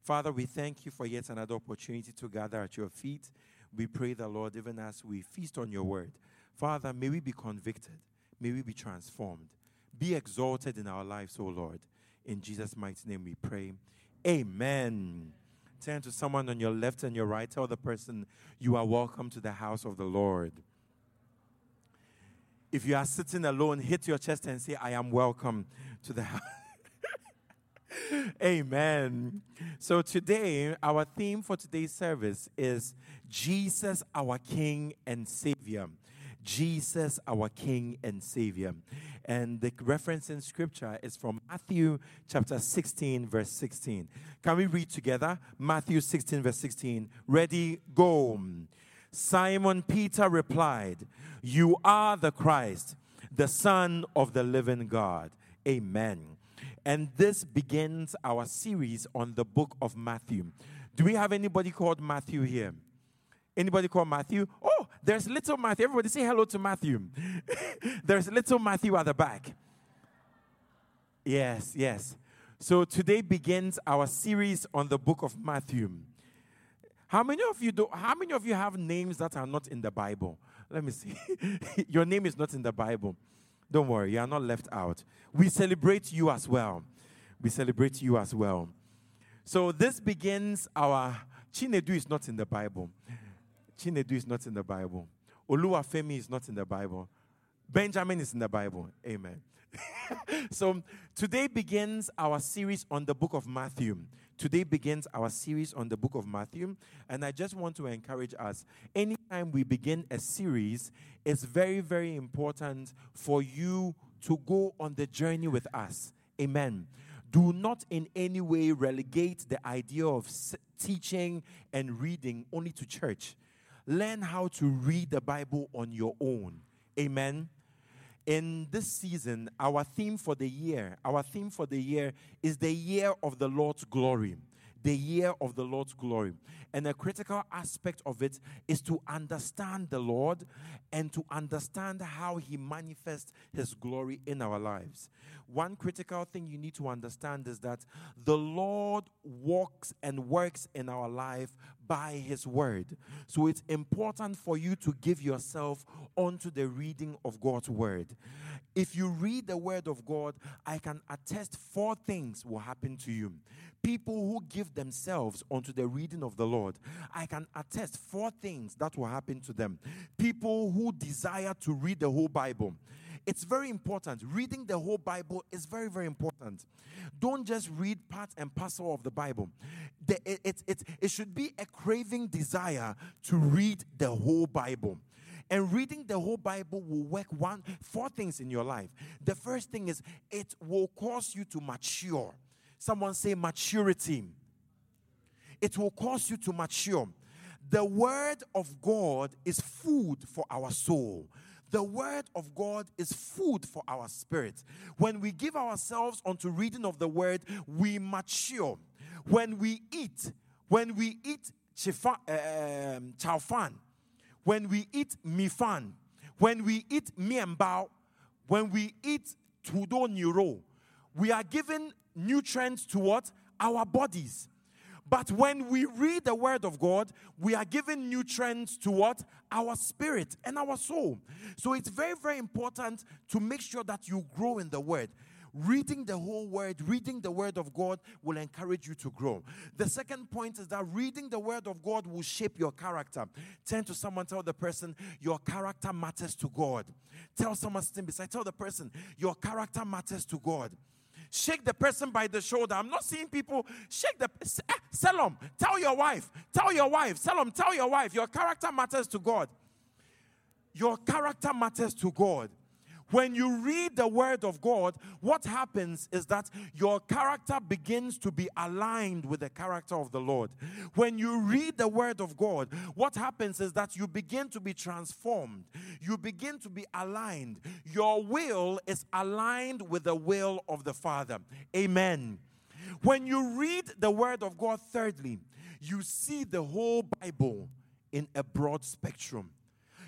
Father, we thank you for yet another opportunity to gather at your feet. We pray the Lord, even as we feast on your word. Father, may we be convicted. May we be transformed. Be exalted in our lives, O Lord. In Jesus' mighty name we pray. Amen. Turn to someone on your left and your right. Tell the person, you are welcome to the house of the Lord. If you are sitting alone, hit your chest and say, I am welcome to the house. Amen. So today, our theme for today's service is Jesus, our King and Savior. Jesus, our King and Savior. And the reference in Scripture is from Matthew chapter 16, verse 16. Can we read together? Matthew 16, verse 16. Ready, go. Simon Peter replied, you are the Christ, the Son of the living God. Amen. And this begins our series on the book of Matthew. Do we have anybody called Matthew here? Anybody called Matthew? Oh, there's little Matthew. Everybody say hello to Matthew. There's little Matthew at the back. Yes, yes. So today begins our series on the book of Matthew. How many of you have names that are not in the Bible? Let me see. Your name is not in the Bible. Don't worry, you are not left out. We celebrate you as well. We celebrate you as well. So this begins our... Chinedu is not in the Bible. Chinedu is not in the Bible. Oluwafemi is not in the Bible. Benjamin is in the Bible. Amen. So today begins our series on the book of Matthew. Today begins our series on the book of Matthew. And I just want to encourage us, anytime we begin a series, it's very, very important for you to go on the journey with us. Amen. Do not in any way relegate the idea of teaching and reading only to church. Learn how to read the Bible on your own. Amen. In this season, our theme for the year is the year of the Lord's glory. The year of the Lord's glory. And a critical aspect of it is to understand the Lord and to understand how He manifests His glory in our lives. One critical thing you need to understand is that the Lord walks and works in our life by His word. So it's important for you to give yourself onto the reading of God's word. If you read the word of God, I can attest 4 things will happen to you. People who give themselves onto the reading of the Lord, I can attest 4 things that will happen to them. People who desire to read the whole Bible. It's very important. Reading the whole Bible is very, very important. Don't just read part and parcel of the Bible. It should be a craving desire to read the whole Bible. And reading the whole Bible will work 4 things in your life. The first thing is it will cause you to mature. Someone say maturity. It will cause you to mature. The word of God is food for our soul. The word of God is food for our spirit. When we give ourselves onto reading of the word, we mature. When we eat chaufan, when we eat mifan, when we eat miembao, when we eat tudo niro, we are given nutrients to what? Our bodies. But when we read the word of God, we are given nutrients to what? Our spirit and our soul. So it's very, very important to make sure that you grow in the word. Reading the whole word, reading the word of God will encourage you to grow. The second point is that reading the word of God will shape your character. Turn to someone, tell the person, your character matters to God. Tell someone sitting beside, tell the person, your character matters to God. Shake the person by the shoulder. I'm not seeing people shake the... Salom, tell your wife, Salom, tell your wife, your character matters to God. Your character matters to God. When you read the word of God, what happens is that your character begins to be aligned with the character of the Lord. When you read the word of God, what happens is that you begin to be transformed. You begin to be aligned. Your will is aligned with the will of the Father. Amen. When you read the word of God, thirdly, you see the whole Bible in a broad spectrum.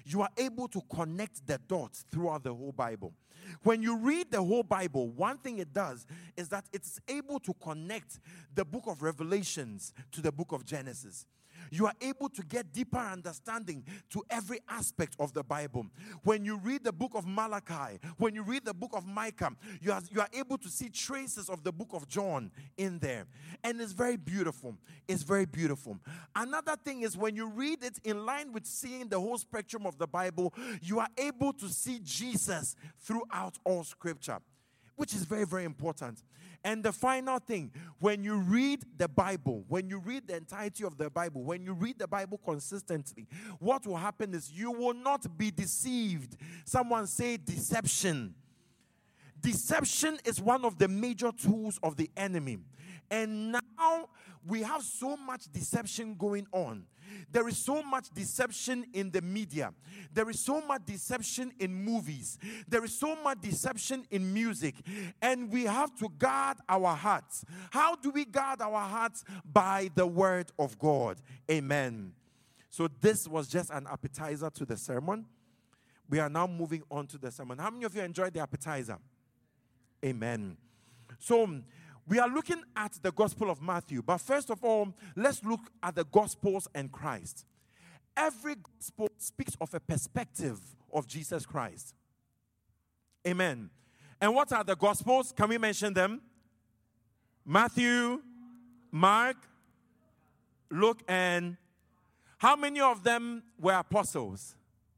you are able to connect the dots throughout the whole Bible. When you read the whole Bible, one thing it does is that it's able to connect the book of Revelations to the book of Genesis. You are able to get deeper understanding to every aspect of the Bible. When you read the book of Malachi, when you read the book of Micah, you are able to see traces of the book of John in there. And it's very beautiful. It's very beautiful. Another thing is when you read it in line with seeing the whole spectrum of the Bible, you are able to see Jesus throughout all scripture, which is very, very important. And the final thing, when you read the Bible, when you read the entirety of the Bible, when you read the Bible consistently, what will happen is you will not be deceived. Someone say deception. Deception is one of the major tools of the enemy. And now we have so much deception going on. There is so much deception in the media. There is so much deception in movies. There is so much deception in music. And we have to guard our hearts. How do we guard our hearts? By the word of God. Amen. So this was just an appetizer to the sermon. We are now moving on to the sermon. How many of you enjoyed the appetizer? Amen. So we are looking at the Gospel of Matthew. But first of all, let's look at the Gospels and Christ. Every Gospel speaks of a perspective of Jesus Christ. Amen. And what are the Gospels? Can we mention them? Matthew, Mark, Luke, and how many of them were apostles?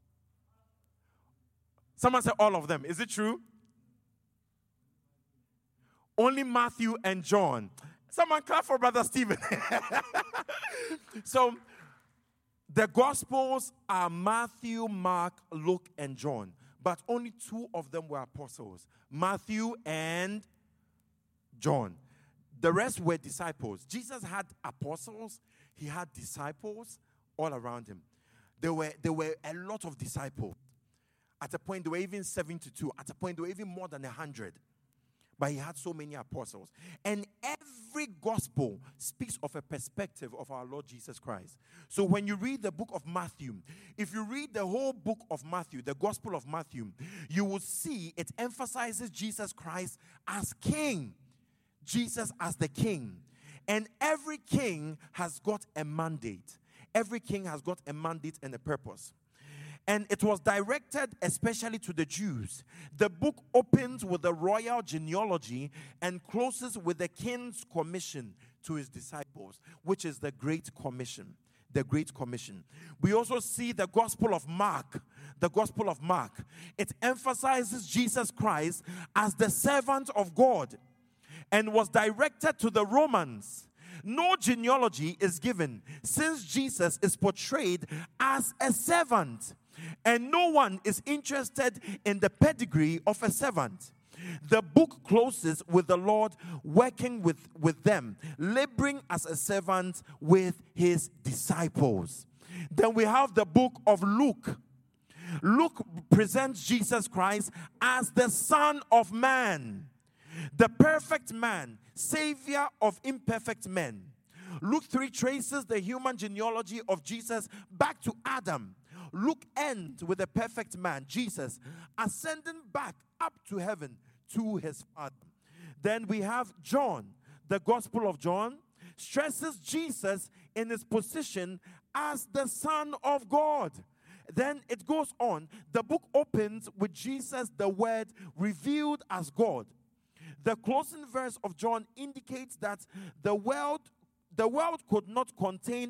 Someone said all of them. Is it true? Only Matthew and John. Someone clap for Brother Stephen. So, the Gospels are Matthew, Mark, Luke, and John. But only two of them were apostles. Matthew and John. The rest were disciples. Jesus had apostles. He had disciples all around him. There were a lot of disciples. At a point, there were even 72. At a point, there were even more than 100. But he had so many apostles. And every gospel speaks of a perspective of our Lord Jesus Christ. So when you read the book of Matthew, if you read the whole book of Matthew, the Gospel of Matthew, you will see it emphasizes Jesus Christ as king. Jesus as the king. And every king has got a mandate. Every king has got a mandate and a purpose. And it was directed especially to the Jews. The book opens with the royal genealogy and closes with the king's commission to his disciples, which is the Great Commission. The Great Commission. We also see the Gospel of Mark. The Gospel of Mark. It emphasizes Jesus Christ as the servant of God and was directed to the Romans. No genealogy is given since Jesus is portrayed as a servant. And no one is interested in the pedigree of a servant. The book closes with the Lord working with them, laboring as a servant with his disciples. Then we have the book of Luke. Luke presents Jesus Christ as the Son of Man, the perfect man, Savior of imperfect men. Luke 3 traces the human genealogy of Jesus back to Adam. Luke ends with the perfect man, Jesus, ascending back up to heaven to his Father. Then we have John. The Gospel of John stresses Jesus in his position as the Son of God. Then it goes on. The book opens with Jesus, the Word, revealed as God. The closing verse of John indicates that the world could not contain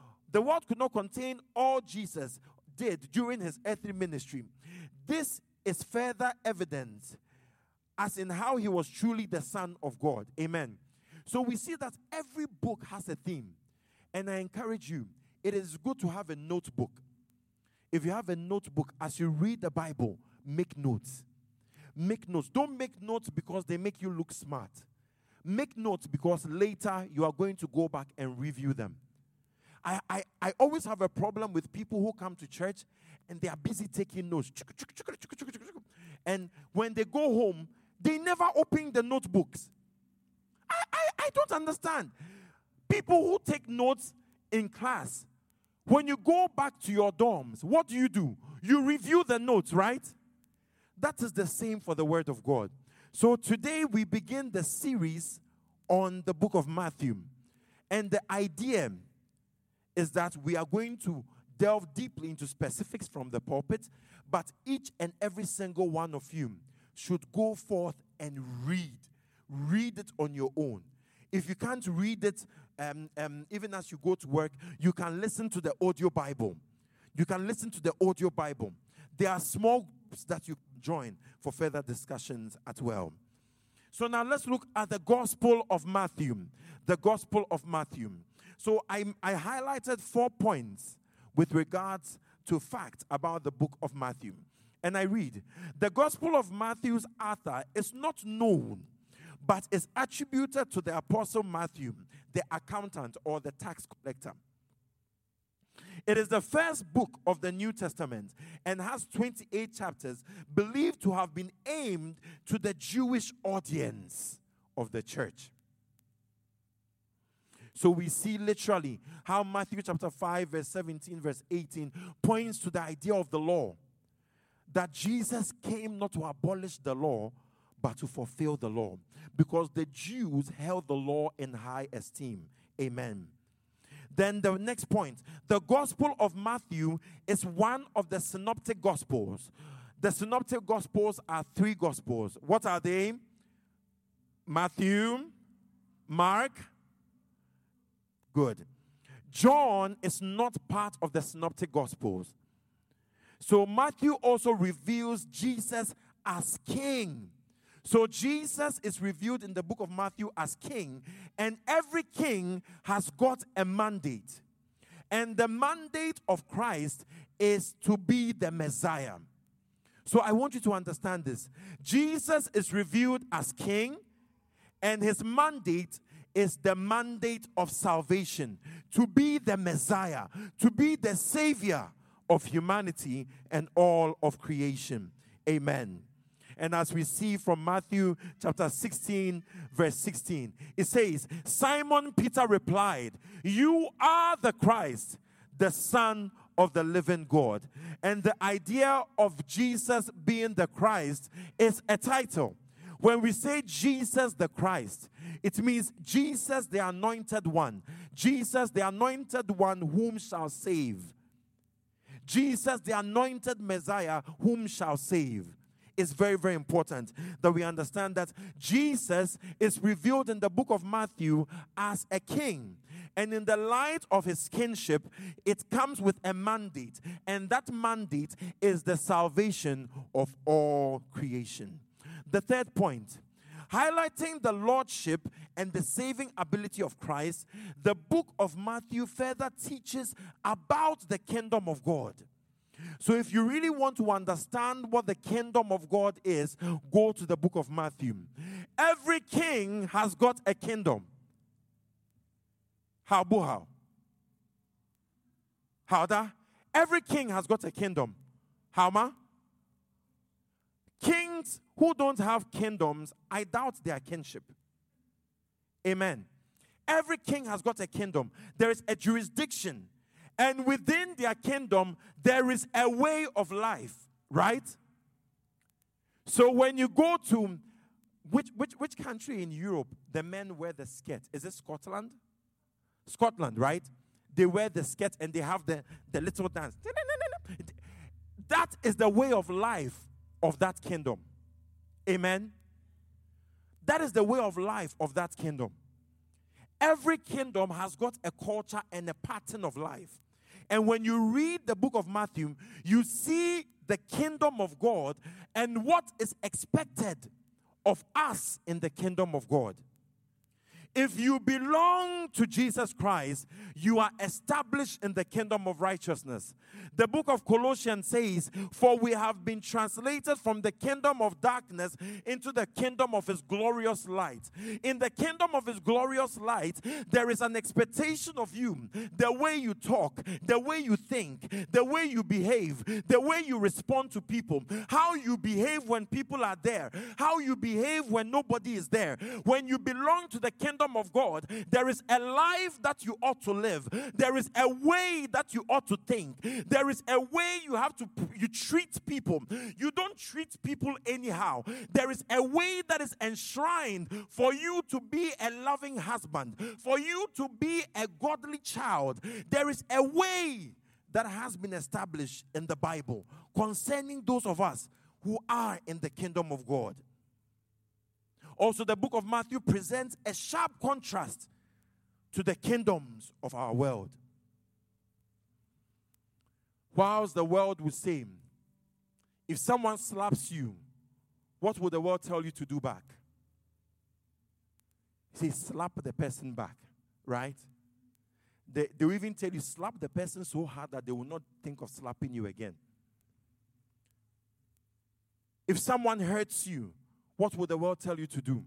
all Jesus did during his earthly ministry. This is further evidence as in how he was truly the Son of God. Amen. So we see that every book has a theme. And I encourage you, it is good to have a notebook. If you have a notebook, as you read the Bible, make notes. Make notes. Don't make notes because they make you look smart. Make notes because later you are going to go back and review them. I always have a problem with people who come to church and they are busy taking notes. And when they go home, they never open the notebooks. I don't understand. People who take notes in class, When you go back to your dorms, what do? You review the notes, right? That is the same for the Word of God. So today we begin the series on the book of Matthew. And the idea is that we are going to delve deeply into specifics from the pulpit, but each and every single one of you should go forth and read. Read it on your own. If you can't read it, even as you go to work, you can listen to the audio Bible. You can listen to the audio Bible. There are small groups that you can join for further discussions as well. So now let's look at the Gospel of Matthew. The Gospel of Matthew. So I highlighted 4 points with regards to facts about the book of Matthew. And I read, the Gospel of Matthew's author is not known, but is attributed to the Apostle Matthew, the accountant or the tax collector. It is the first book of the New Testament and has 28 chapters, believed to have been aimed to the Jewish audience of the church. So we see literally how Matthew chapter 5, verse 17, verse 18 points to the idea of the law. That Jesus came not to abolish the law, but to fulfill the law. Because the Jews held the law in high esteem. Amen. Then the next point. The Gospel of Matthew is one of the synoptic Gospels. The synoptic Gospels are 3 Gospels. What are they? Matthew, Mark. Good. John is not part of the synoptic Gospels. So Matthew also reveals Jesus as king. So Jesus is revealed in the book of Matthew as king, and every king has got a mandate. And the mandate of Christ is to be the Messiah. So I want you to understand this. Jesus is revealed as king, and his mandate is the mandate of salvation, to be the Messiah, to be the Savior of humanity and all of creation. Amen. And as we see from Matthew chapter 16, verse 16, it says, Simon Peter replied, "You are the Christ, the Son of the living God." And the idea of Jesus being the Christ is a title. When we say Jesus the Christ, it means Jesus the anointed one. Jesus the anointed one whom shall save. Jesus the anointed Messiah whom shall save. It's very, very important that we understand that Jesus is revealed in the book of Matthew as a king. And in the light of his kingship, it comes with a mandate. And that mandate is the salvation of all creation. The third point, highlighting the lordship and the saving ability of Christ, the book of Matthew further teaches about the kingdom of God. So if you really want to understand what the kingdom of God is, go to the book of Matthew. Every king has got a kingdom. How? Every king has got a kingdom. How ma? Kings who don't have kingdoms, I doubt their kingship. Amen. Every king has got a kingdom. There is a jurisdiction. And within their kingdom, there is a way of life, right? So when you go to, which country in Europe, the men wear the skirt? Is it Scotland? Scotland, right? They wear the skirt and they have the little dance. That is the way of life of that kingdom. Amen? That is the way of life of that kingdom. Every kingdom has got a culture and a pattern of life. And when you read the book of Matthew, you see the kingdom of God and what is expected of us in the kingdom of God. If you belong to Jesus Christ, you are established in the kingdom of righteousness. The book of Colossians says, "For we have been translated from the kingdom of darkness into the kingdom of his glorious light." In the kingdom of his glorious light, there is an expectation of you. The way you talk, the way you think, the way you behave, the way you respond to people, how you behave when people are there, how you behave when nobody is there. When you belong to the kingdom kingdom of God, there is a life that you ought to live. There is a way that you ought to think. There is a way you treat people. You don't treat people anyhow. There is a way that is enshrined for you to be a loving husband, for you to be a godly child. There is a way that has been established in the Bible concerning those of us who are in the kingdom of God. Also, the book of Matthew presents a sharp contrast to the kingdoms of our world. Whilst the world would say, if someone slaps you, what would the world tell you to do back? Say, slap the person back, right? They will even tell you, slap the person so hard that they will not think of slapping you again. If someone hurts you, what would the world tell you to do?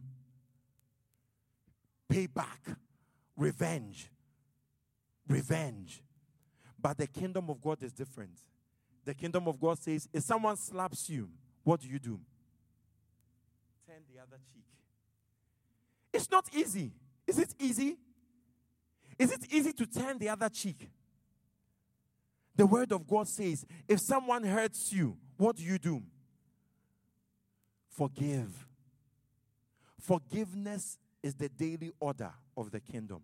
Pay back. Revenge. Revenge. But the kingdom of God is different. The kingdom of God says, if someone slaps you, what do? Turn the other cheek. It's not easy. Is it easy? Is it easy to turn the other cheek? The word of God says, if someone hurts you, what do? Forgive. Forgiveness is the daily order of the kingdom.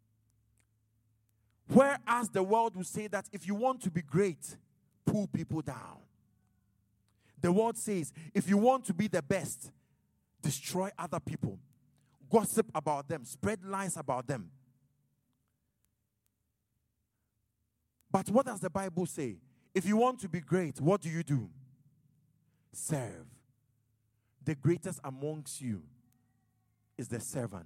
Whereas the world will say that if you want to be great, pull people down. The world says, if you want to be the best, destroy other people. Gossip about them. Spread lies about them. But what does the Bible say? If you want to be great, what do? Serve. The greatest amongst you is the servant.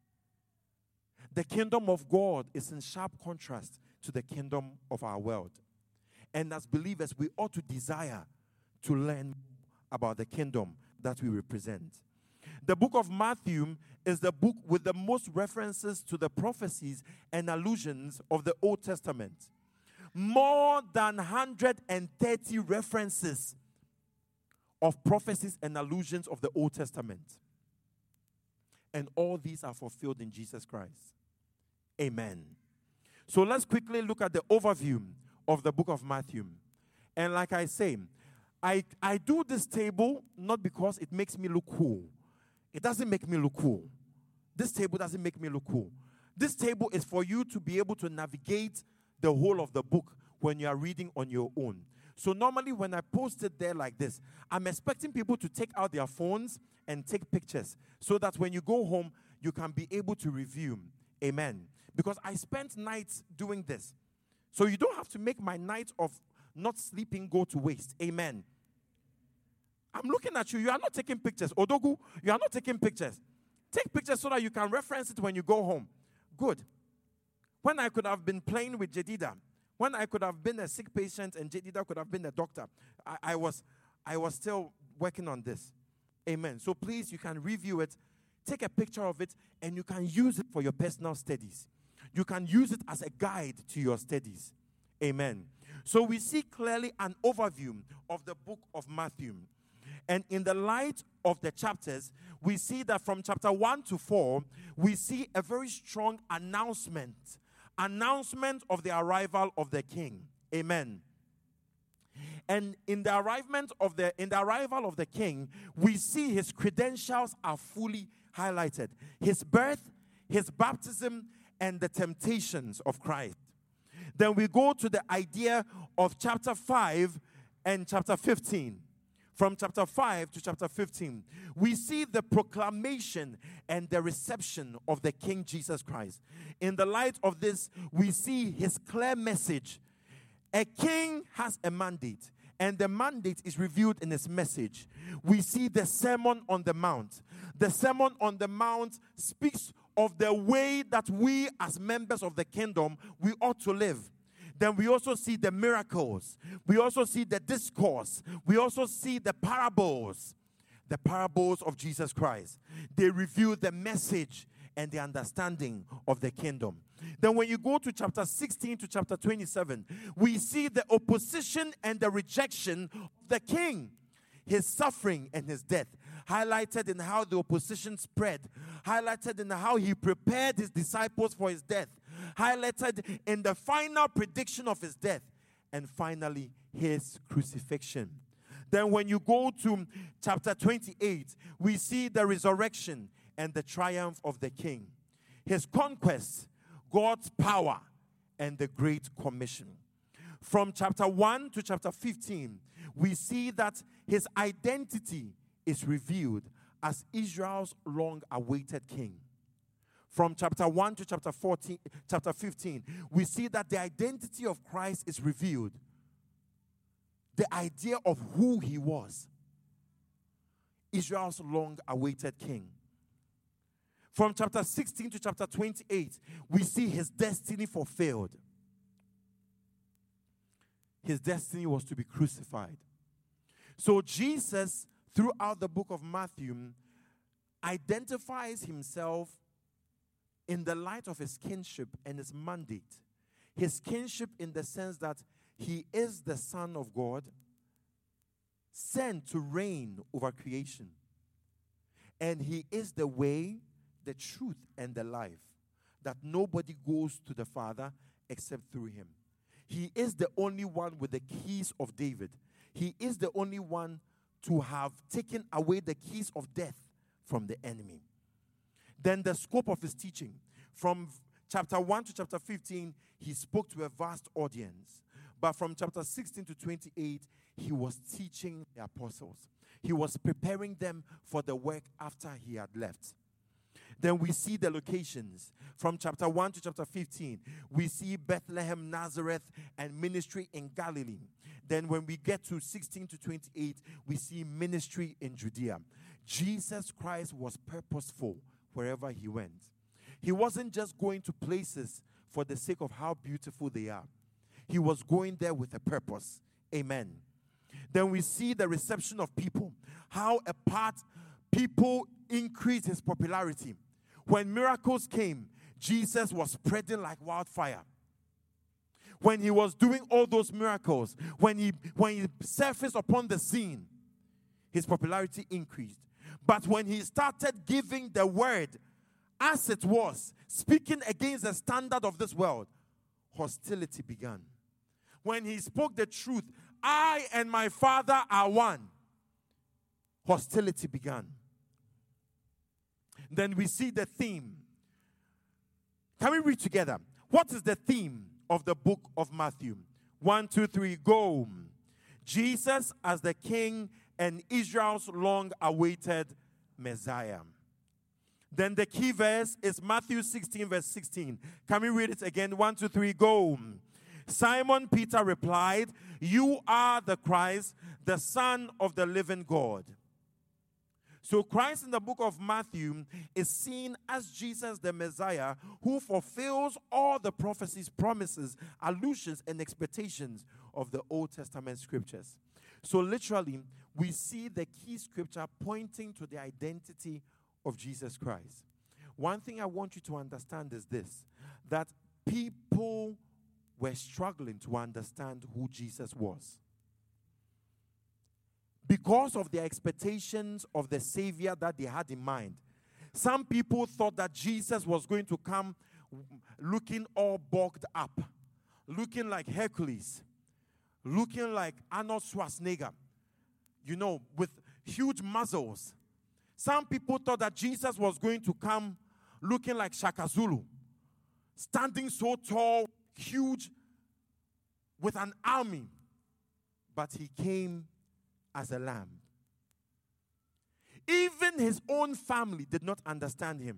The kingdom of God is in sharp contrast to the kingdom of our world. And as believers, we ought to desire to learn about the kingdom that we represent. The book of Matthew is the book with the most references to the prophecies and allusions of the Old Testament. More than 130 references of prophecies and allusions of the Old Testament. And all these are fulfilled in Jesus Christ. Amen. So let's quickly look at the overview of the book of Matthew. And like I say, I do this table not because it makes me look cool. It doesn't make me look cool. This table doesn't make me look cool. This table is for you to be able to navigate the whole of the book when you are reading on your own. So normally when I post it there like this, I'm expecting people to take out their phones and take pictures so that when you go home, you can be able to review. Amen. Because I spent nights doing this. So you don't have to make my night of not sleeping go to waste. Amen. I'm looking at you. You are not taking pictures. Odogu, you are not taking pictures. Take pictures so that you can reference it when you go home. Good. When I could have been playing with Jedida, when I could have been a sick patient and Jedida could have been a doctor, I was still working on this. Amen. So please, you can review it, take a picture of it, and you can use it for your personal studies. You can use it as a guide to your studies. Amen. So we see clearly an overview of the book of Matthew. And in the light of the chapters, we see that from chapter 1 to 4, we see a very strong announcement of the arrival of the king. Amen. And in the arrival of the king, we see his credentials are fully highlighted. His birth, his baptism, and the temptations of Christ. Then we go to the idea of chapter 5 and chapter 15. From chapter 5 to chapter 15, we see the proclamation and the reception of the King Jesus Christ. In the light of this, we see his clear message. A king has a mandate, and the mandate is revealed in his message. We see the Sermon on the Mount. The Sermon on the Mount speaks of the way that we as members of the kingdom, we ought to live. Then we also see the miracles. We also see the discourse. We also see the parables of Jesus Christ. They reveal the message and the understanding of the kingdom. Then when you go to chapter 16 to chapter 27, we see the opposition and the rejection of the king, his suffering and his death, highlighted in how the opposition spread, highlighted in how he prepared his disciples for his death, highlighted in the final prediction of his death, and finally his crucifixion. Then when you go to chapter 28, we see the resurrection and the triumph of the king, his conquest, God's power, and the Great Commission. From chapter 1 to chapter 15, we see that his identity is revealed as Israel's long-awaited king. From chapter 1 to chapter 15, we see that the identity of Christ is revealed. The idea of who he was. Israel's long-awaited king. From chapter 16 to chapter 28, we see his destiny fulfilled. His destiny was to be crucified. So Jesus, throughout the book of Matthew, identifies himself in the light of his kinship and his mandate. His kinship in the sense that he is the Son of God, sent to reign over creation. And he is the way, the truth, and the life, that nobody goes to the Father except through him. He is the only one with the keys of David. He is the only one to have taken away the keys of death from the enemy. Then the scope of his teaching. From chapter 1 to chapter 15, he spoke to a vast audience. But from chapter 16 to 28, he was teaching the apostles. He was preparing them for the work after he had left. Then we see the locations. From chapter 1 to chapter 15, we see Bethlehem, Nazareth, and ministry in Galilee. Then when we get to 16 to 28, we see ministry in Judea. Jesus Christ was purposeful wherever he went. He wasn't just going to places for the sake of how beautiful they are. He was going there with a purpose. Amen. Then we see the reception of people. How people increased his popularity. When miracles came, Jesus was spreading like wildfire. When he was doing all those miracles, when he surfaced upon the scene, his popularity increased. But when he started giving the word as it was, speaking against the standard of this world, hostility began. When he spoke the truth, I and my Father are one, hostility began. Then we see the theme. Can we read together? What is the theme of the book of Matthew? 1, 2, 3, go. Jesus as the King and Israel's long-awaited Messiah. Then the key verse is Matthew 16, verse 16. Can we read it again? 1, 2, 3, go. Simon Peter replied, "You are the Christ, the Son of the living God." So Christ in the book of Matthew is seen as Jesus the Messiah, who fulfills all the prophecies, promises, allusions, and expectations of the Old Testament scriptures. So literally, we see the key scripture pointing to the identity of Jesus Christ. One thing I want you to understand is this, that people were struggling to understand who Jesus was. Because of their expectations of the Savior that they had in mind. Some people thought that Jesus was going to come looking all bulked up, looking like Hercules, looking like Arnold Schwarzenegger, with huge muscles. Some people thought that Jesus was going to come looking like Shaka Zulu, standing so tall, huge, with an army. But he came as a lamb. Even his own family did not understand him.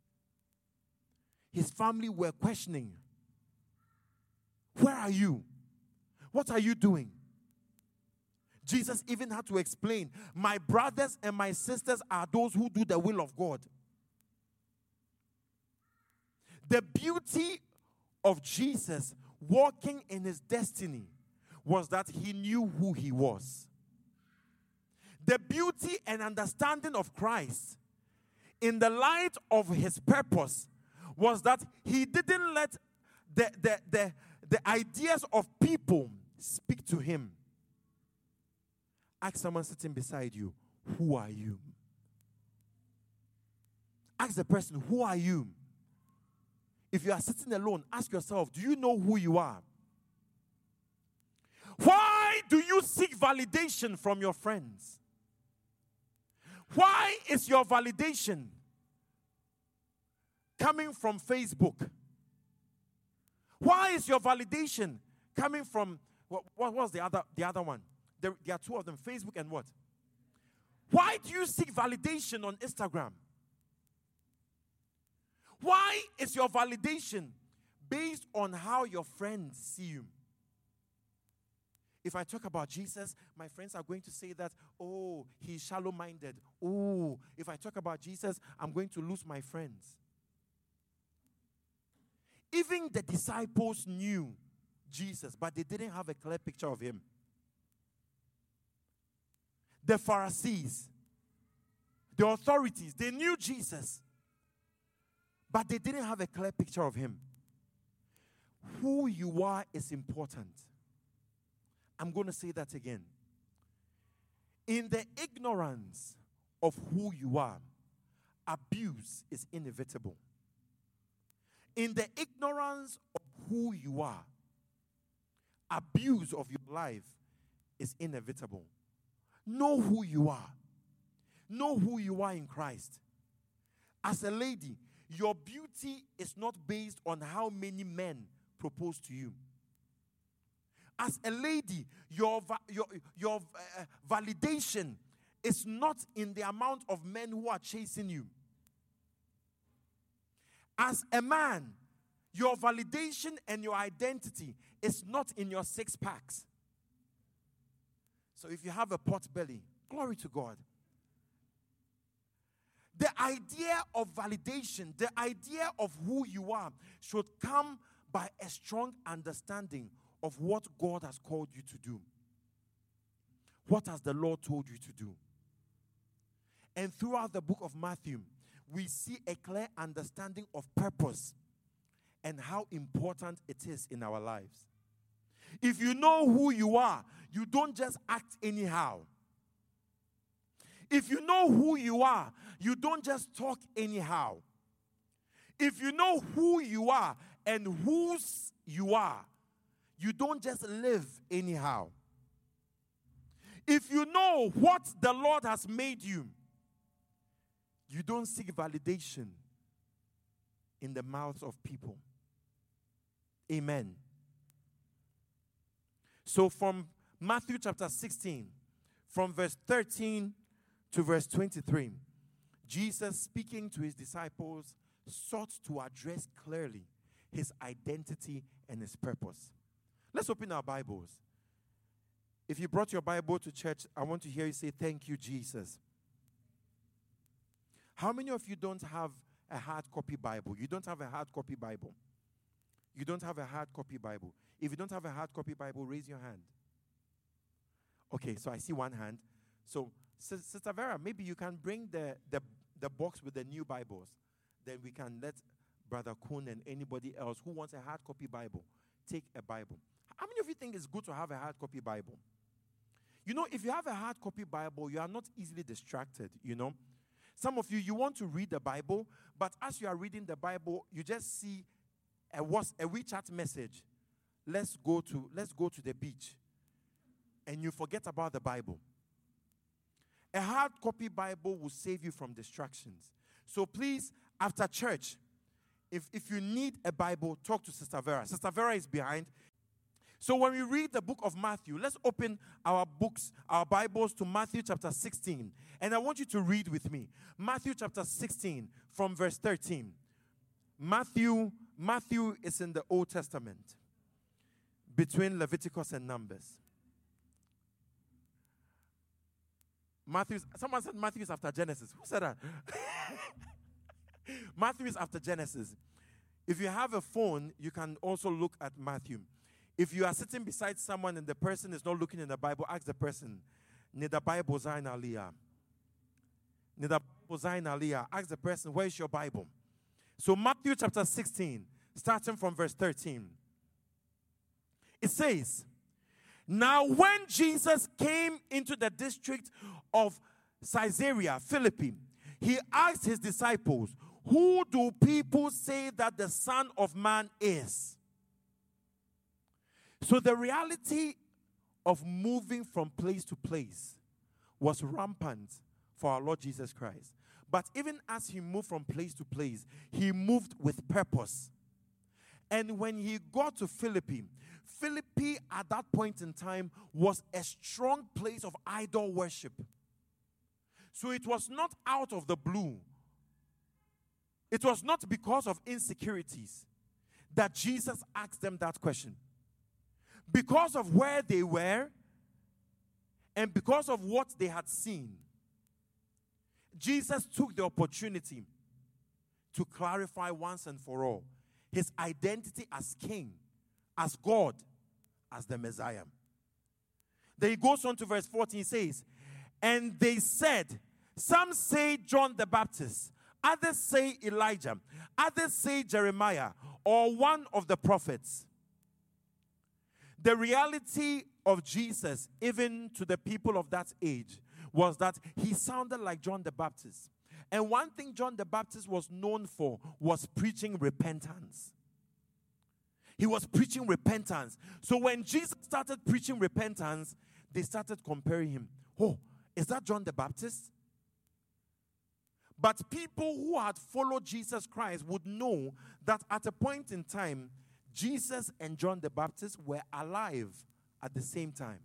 His family were questioning, "Where are you? What are you doing?" Jesus even had to explain, "My brothers and my sisters are those who do the will of God." The beauty of Jesus walking in his destiny was that he knew who he was. The beauty and understanding of Christ in the light of his purpose was that he didn't let the ideas of people speak to him. Ask someone sitting beside you, "Who are you?" Ask the person, who are you? If you are sitting alone, ask yourself, do you know who you are? Why do you seek validation from your friends? Why is your validation coming from Facebook? Why is your validation coming from, what was the other one? There are two of them, Facebook and what? Why do you seek validation on Instagram? Why is your validation based on how your friends see you? If I talk about Jesus, my friends are going to say that, oh, he's shallow-minded. Oh, if I talk about Jesus, I'm going to lose my friends. Even the disciples knew Jesus, but they didn't have a clear picture of him. The Pharisees, the authorities, they knew Jesus, but they didn't have a clear picture of him. Who you are is important. I'm going to say that again. In the ignorance of who you are, abuse is inevitable. In the ignorance of who you are, abuse of your life is inevitable. Know who you are. Know who you are in Christ. As a lady, your beauty is not based on how many men propose to you. As a lady, your validation is not in the amount of men who are chasing you. As a man, your validation and your identity is not in your six packs. So if you have a pot belly, glory to God. The idea of validation, the idea of who you are, should come by a strong understanding of what God has called you to do. What has the Lord told you to do? And throughout the book of Matthew, we see a clear understanding of purpose and how important it is in our lives. If you know who you are, you don't just act anyhow. If you know who you are, you don't just talk anyhow. If you know who you are and whose you are, you don't just live anyhow. If you know what the Lord has made you, you don't seek validation in the mouths of people. Amen. So from Matthew chapter 16, from verse 13 to verse 23, Jesus, speaking to his disciples, sought to address clearly his identity and his purpose. Let's open our Bibles. If you brought your Bible to church, I want to hear you say, "Thank you, Jesus." How many of you don't have a hard copy Bible? You don't have a hard copy Bible. You don't have a hard copy Bible. If you don't have a hard copy Bible, raise your hand. Okay, so I see one hand. So, Sister Vera, maybe you can bring the box with the new Bibles. Then we can let Brother Kuhn and anybody else who wants a hard copy Bible take a Bible. How many of you think it's good to have a hard copy Bible? You know, if you have a hard copy Bible, you are not easily distracted, you know. Some of you, you want to read the Bible, but as you are reading the Bible, you just see a WeChat message. Let's go to the beach. And you forget about the Bible. A hard copy Bible will save you from distractions. So please, after church, if you need a Bible, talk to Sister Vera. Sister Vera is behind. So when we read the book of Matthew, let's open our Bibles to Matthew chapter 16. And I want you to read with me. Matthew chapter 16 from verse 13. Matthew is in the Old Testament, between Leviticus and Numbers. Someone said Matthew is after Genesis. Who said that? Matthew is after Genesis. If you have a phone, you can also look at Matthew. If you are sitting beside someone and the person is not looking in the Bible, ask the person, "Nida Bible zain aliyah." Nida Bible zain aliyah. Ask the person, "Where is your Bible?" So Matthew chapter 16, starting from verse 13. It says, "Now when Jesus came into the district of Caesarea Philippi, he asked his disciples, who do people say that the Son of Man is? So the reality of moving from place to place was rampant for our Lord Jesus Christ. But even as he moved from place to place, he moved with purpose. And when he got to Philippi at that point in time was a strong place of idol worship. So it was not out of the blue. It was not because of insecurities that Jesus asked them that question. Because of where they were and because of what they had seen, Jesus took the opportunity to clarify once and for all his identity as king, as God, as the Messiah. Then he goes on to verse 14, he says, and they said, some say John the Baptist, others say Elijah, others say Jeremiah, or one of the prophets. The reality of Jesus, even to the people of that age, was that he sounded like John the Baptist. And one thing John the Baptist was known for was preaching repentance. He was preaching repentance. So when Jesus started preaching repentance, they started comparing him. Oh, is that John the Baptist? But people who had followed Jesus Christ would know that at a point in time, Jesus and John the Baptist were alive at the same time.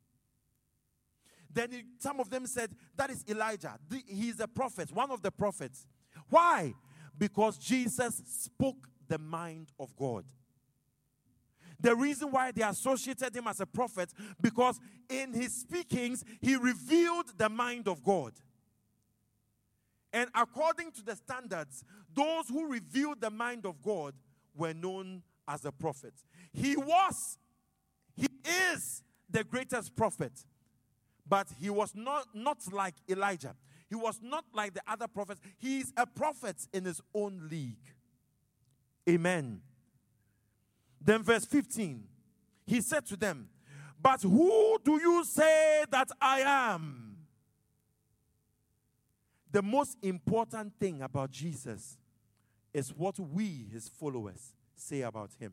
Then some of them said, that is Elijah. He's a prophet, one of the prophets. Why? Because Jesus spoke the mind of God. The reason why they associated him as a prophet, because in his speakings, he revealed the mind of God. And according to the standards, those who revealed the mind of God were known as a prophet. He is the greatest prophet. But he was not like Elijah. He was not like the other prophets. He is a prophet in his own league. Amen. Then verse 15. He said to them, but who do you say that I am? The most important thing about Jesus is what we, his followers, say about him.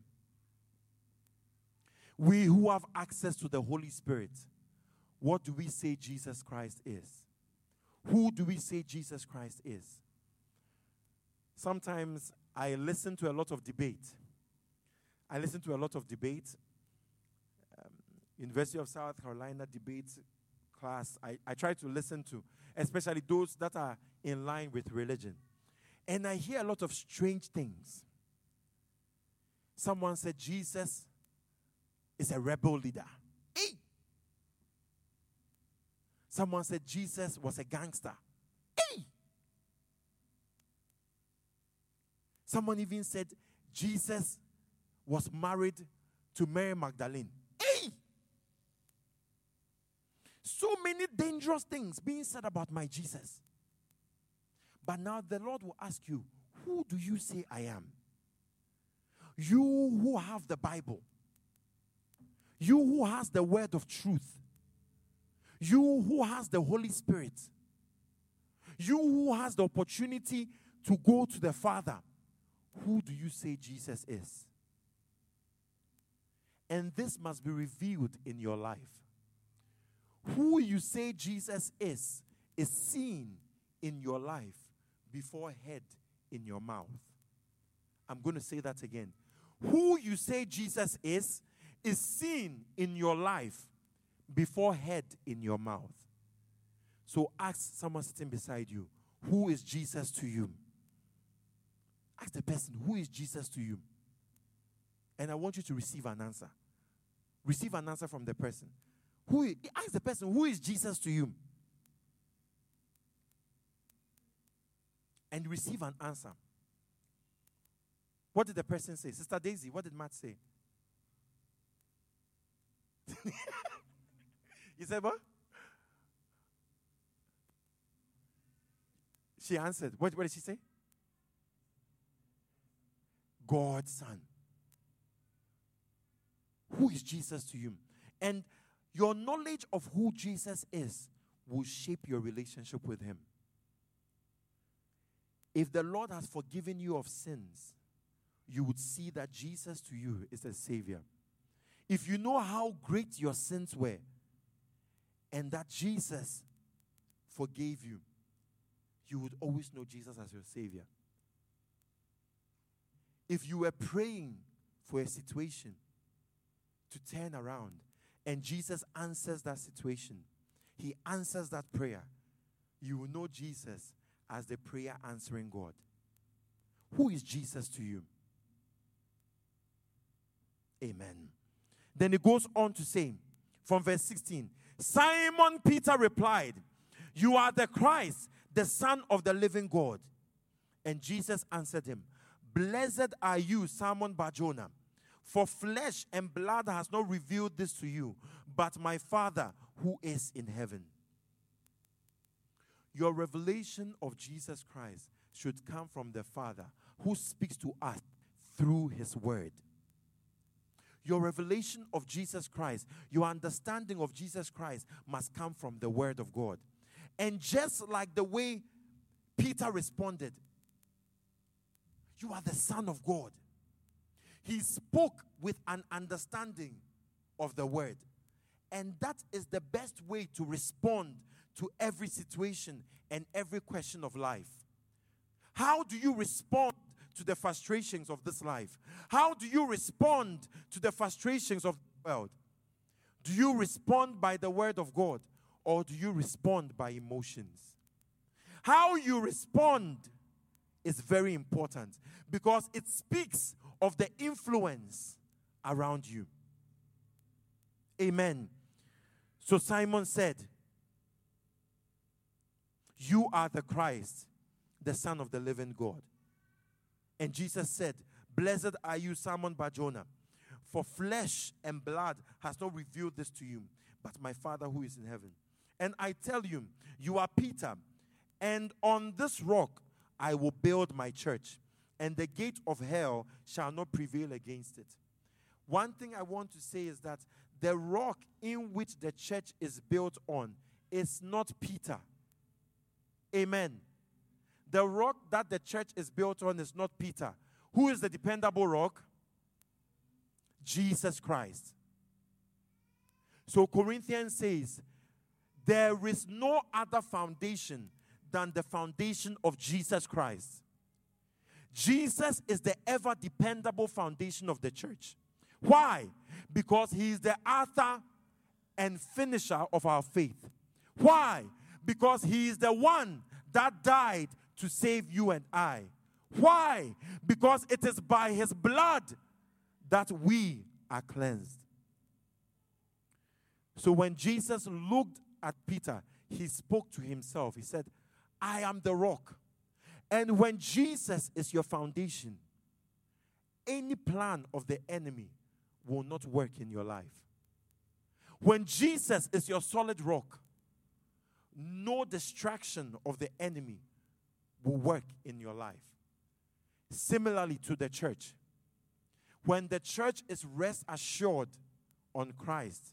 We who have access to the Holy Spirit, what do we say Jesus Christ is? Who do we say Jesus Christ is? Sometimes I listen to a lot of debate. University of South Carolina debate class. I try to listen to, especially those that are in line with religion. And I hear a lot of strange things. Someone said Jesus is a rebel leader. Hey! Someone said Jesus was a gangster. Hey! Someone even said Jesus was married to Mary Magdalene. Hey! So many dangerous things being said about my Jesus. But now the Lord will ask you, who do you say I am? You who have the Bible. You who has the word of truth. You who has the Holy Spirit. You who has the opportunity to go to the Father. Who do you say Jesus is? And this must be revealed in your life. Who you say Jesus is seen in your life before head in your mouth. I'm going to say that again. Who you say Jesus is seen in your life before head in your mouth. So ask someone sitting beside you, who is Jesus to you? Ask the person, who is Jesus to you? And I want you to receive an answer. Receive an answer from the person. Ask the person, who is Jesus to you? And receive an answer. What did the person say? Sister Daisy, what did Matt say? You said what? She answered. What did she say? God's Son. Who is Jesus to you? And your knowledge of who Jesus is will shape your relationship with him. If the Lord has forgiven you of sins, you would see that Jesus to you is a Savior. If you know how great your sins were and that Jesus forgave you, you would always know Jesus as your Savior. If you were praying for a situation to turn around and Jesus answers that situation, He answers that prayer, you will know Jesus as the prayer answering God. Who is Jesus to you? Amen. Then it goes on to say, from verse 16, Simon Peter replied, "You are the Christ, the Son of the living God." And Jesus answered him, "Blessed are you, Simon Bar-Jonah, for flesh and blood has not revealed this to you, but my Father who is in heaven." Your revelation of Jesus Christ should come from the Father who speaks to us through His word. Your revelation of Jesus Christ, your understanding of Jesus Christ must come from the word of God. And just like the way Peter responded, "You are the Son of God." He spoke with an understanding of the word. And that is the best way to respond to every situation and every question of life. How do you respond to the frustrations of this life? How do you respond to the frustrations of the world? Do you respond by the word of God, or do you respond by emotions? How you respond is very important because it speaks of the influence around you. Amen. So Simon said, "You are the Christ, the Son of the living God." And Jesus said, "Blessed are you, Simon Bar-Jonah, for flesh and blood has not revealed this to you, but my Father who is in heaven. And I tell you, you are Peter, and on this rock I will build my church, and the gate of hell shall not prevail against it." One thing I want to say is that the rock in which the church is built on is not Peter. Amen. The rock that the church is built on is not Peter. Who is the dependable rock? Jesus Christ. So Corinthians says, there is no other foundation than the foundation of Jesus Christ. Jesus is the ever dependable foundation of the church. Why? Because He is the author and finisher of our faith. Why? Because He is the one that died to save you and I. Why? Because it is by His blood that we are cleansed. So when Jesus looked at Peter, He spoke to Himself. He said, "I am the rock." And when Jesus is your foundation, any plan of the enemy will not work in your life. When Jesus is your solid rock, no distraction of the enemy will work in your life. Similarly to the church, when the church is rest assured on Christ,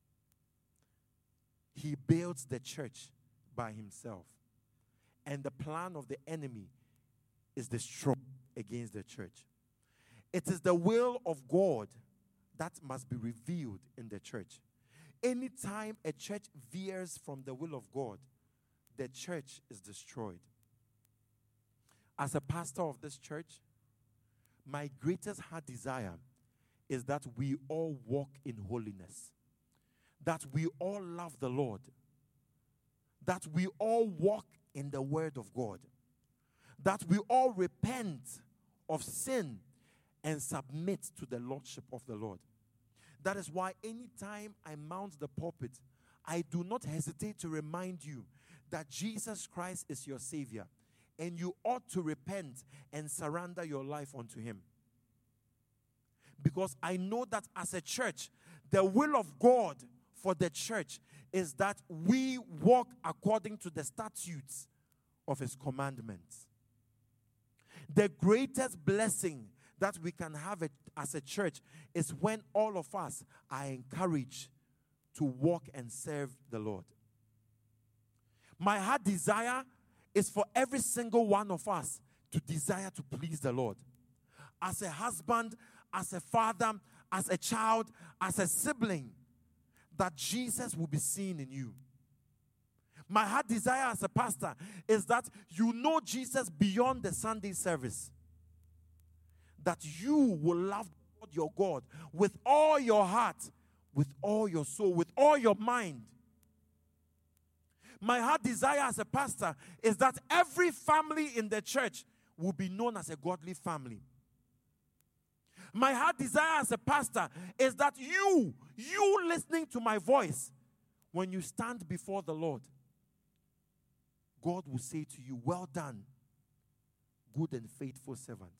He builds the church by Himself. And the plan of the enemy is destroyed against the church. It is the will of God that must be revealed in the church. Anytime a church veers from the will of God, the church is destroyed. As a pastor of this church, my greatest heart desire is that we all walk in holiness, that we all love the Lord, that we all walk in the word of God, that we all repent of sin and submit to the lordship of the Lord. That is why anytime I mount the pulpit, I do not hesitate to remind you that Jesus Christ is your Savior, and you ought to repent and surrender your life unto Him. Because I know that as a church, the will of God for the church is that we walk according to the statutes of His commandments. The greatest blessing that we can have as a church is when all of us are encouraged to walk and serve the Lord. My heart desire is for every single one of us to desire to please the Lord. As a husband, as a father, as a child, as a sibling, that Jesus will be seen in you. My heart desire as a pastor is that you know Jesus beyond the Sunday service. That you will love your God with all your heart, with all your soul, with all your mind. My heart desire as a pastor is that every family in the church will be known as a godly family. My heart desire as a pastor is that you listening to my voice, when you stand before the Lord, God will say to you, well done, good and faithful servant.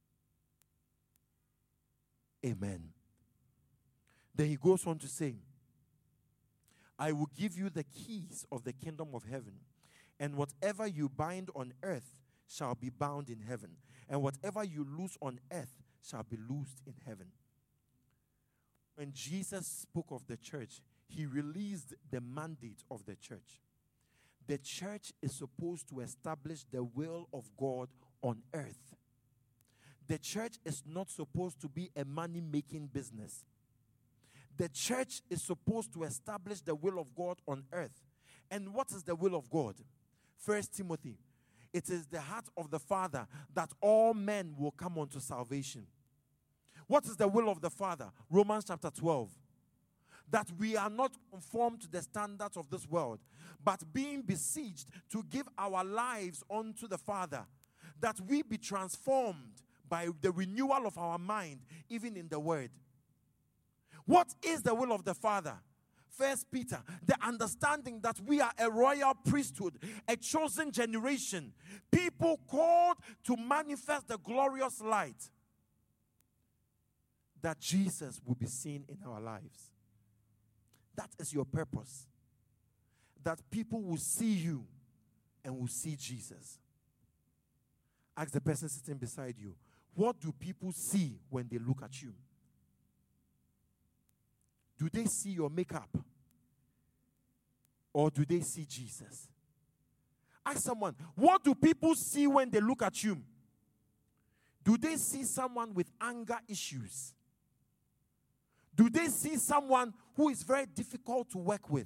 Amen. Then he goes on to say, I will give you the keys of the kingdom of heaven, and whatever you bind on earth shall be bound in heaven, and whatever you loose on earth shall be loosed in heaven. When Jesus spoke of the church, he released the mandate of the church. The church is supposed to establish the will of God on earth. The church is not supposed to be a money-making business. The church is supposed to establish the will of God on earth. And what is the will of God? 1 Timothy. It is the heart of the Father that all men will come unto salvation. What is the will of the Father? Romans chapter 12. That we are not conformed to the standards of this world, but being besieged to give our lives unto the Father, that we be transformed by the renewal of our mind, even in the word. What is the will of the Father? 1 Peter, the understanding that we are a royal priesthood, a chosen generation, people called to manifest the glorious light, that Jesus will be seen in our lives. That is your purpose. That people will see you and will see Jesus. Ask the person sitting beside you, what do people see when they look at you? Do they see your makeup? Or do they see Jesus? Ask someone, what do people see when they look at you? Do they see someone with anger issues? Do they see someone who is very difficult to work with?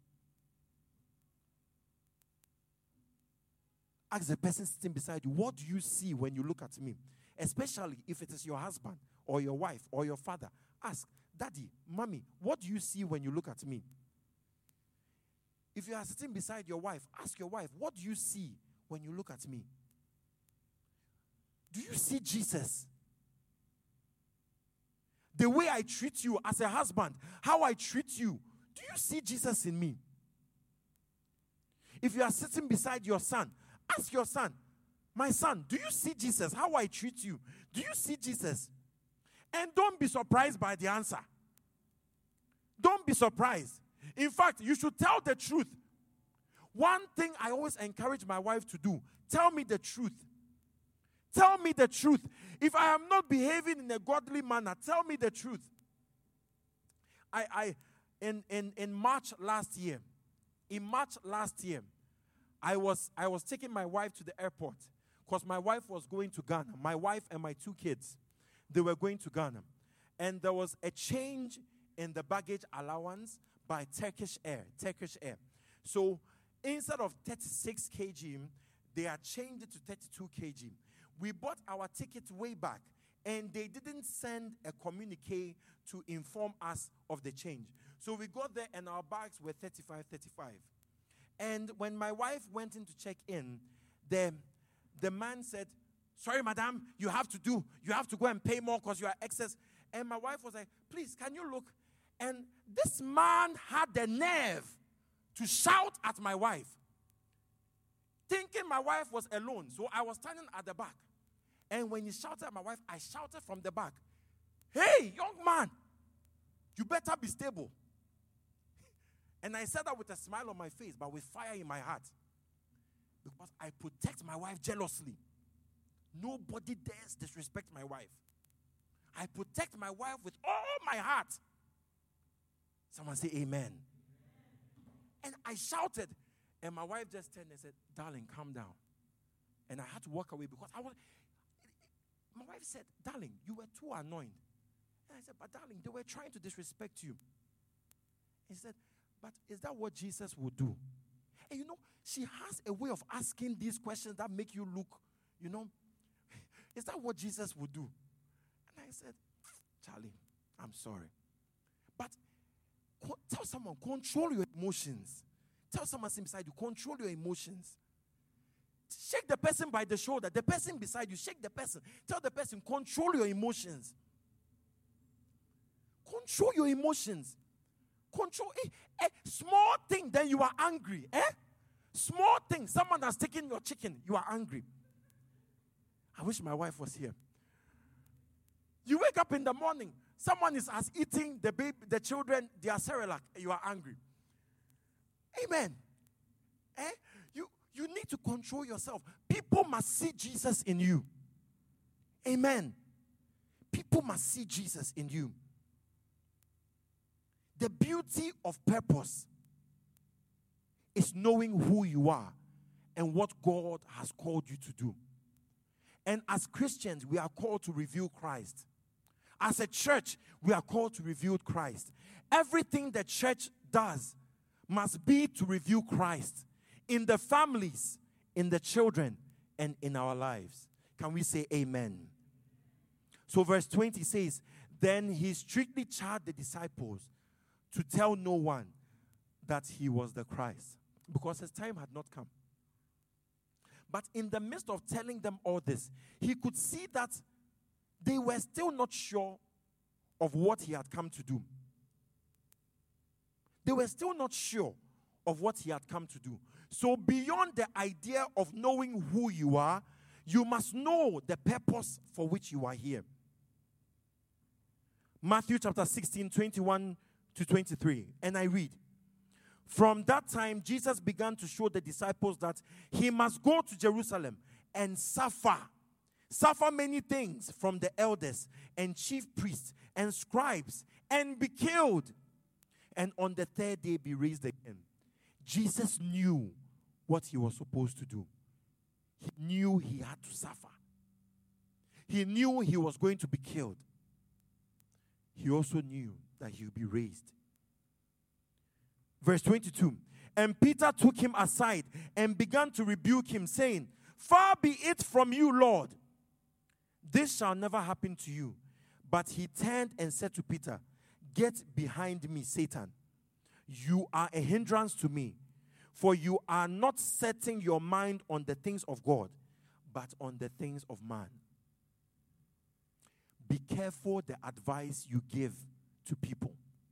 Ask the person sitting beside you, what do you see when you look at me? Especially if it is your husband or your wife or your father. Ask, Daddy, Mommy, what do you see when you look at me? If you are sitting beside your wife, ask your wife, what do you see when you look at me? Do you see Jesus? The way I treat you as a husband, how I treat you, do you see Jesus in me? If you are sitting beside your son, ask your son, my son, do you see Jesus? How I treat you? Do you see Jesus? And don't be surprised by the answer. Don't be surprised. In fact, you should tell the truth. One thing I always encourage my wife to do, tell me the truth. Tell me the truth. If I am not behaving in a godly manner, tell me the truth. In March last year, I was taking my wife to the airport because my wife was going to Ghana. My wife and my 2 kids, they were going to Ghana. And there was a change in the baggage allowance by Turkish Air. So instead of 36 kg, they had changed it to 32 kg. We bought our tickets way back, and they didn't send a communique to inform us of the change. So we got there, and our bags were 35. And when my wife went in to check in, the man said, sorry, madam, you have to go and pay more because you are excess. And my wife was like, please, can you look? And this man had the nerve to shout at my wife, thinking my wife was alone. So I was standing at the back. And when he shouted at my wife, I shouted from the back, hey, young man, you better be stable. And I said that with a smile on my face, but with fire in my heart. Because I protect my wife jealously. Nobody dares disrespect my wife. I protect my wife with all my heart. Someone say amen. And I shouted, and my wife just turned and said, darling, calm down. And I had to walk away because my wife said, darling, you were too annoying. And I said, but darling, they were trying to disrespect you. He said, but is that what Jesus would do? And she has a way of asking these questions that make you look, is that what Jesus would do? And I said, Charlie, I'm sorry. But tell someone, control your emotions. Tell someone beside you, control your emotions. Shake the person by the shoulder. The person beside you, shake the person. Tell the person, control your emotions. Control your emotions. Control a small thing, then you are angry. Small thing, someone has taken your chicken, you are angry. I wish my wife was here. You wake up in the morning, someone is eating the children, their Cerelac, you are angry. Amen. You need to control yourself. People must see Jesus in you. Amen. People must see Jesus in you. The beauty of purpose is knowing who you are and what God has called you to do. And as Christians, we are called to reveal Christ. As a church, we are called to reveal Christ. Everything the church does must be to reveal Christ in the families, in the children, and in our lives. Can we say amen? So verse 20 says, then he strictly charged the disciples to tell no one that he was the Christ, because his time had not come. But in the midst of telling them all this, he could see that they were still not sure of what he had come to do. They were still not sure of what he had come to do. So beyond the idea of knowing who you are, you must know the purpose for which you are here. Matthew chapter 16, 21 to 23. And I read, from that time, Jesus began to show the disciples that he must go to Jerusalem and suffer many things from the elders and chief priests and scribes and be killed, and on the third day be raised again. Jesus knew what he was supposed to do. He knew he had to suffer. He knew he was going to be killed. He also knew that he would be raised. Verse 22, and Peter took him aside and began to rebuke him, saying, far be it from you, Lord. This shall never happen to you. But he turned and said to Peter, get behind me, Satan. You are a hindrance to me, for you are not setting your mind on the things of God, but on the things of man. Be careful the advice you give to people.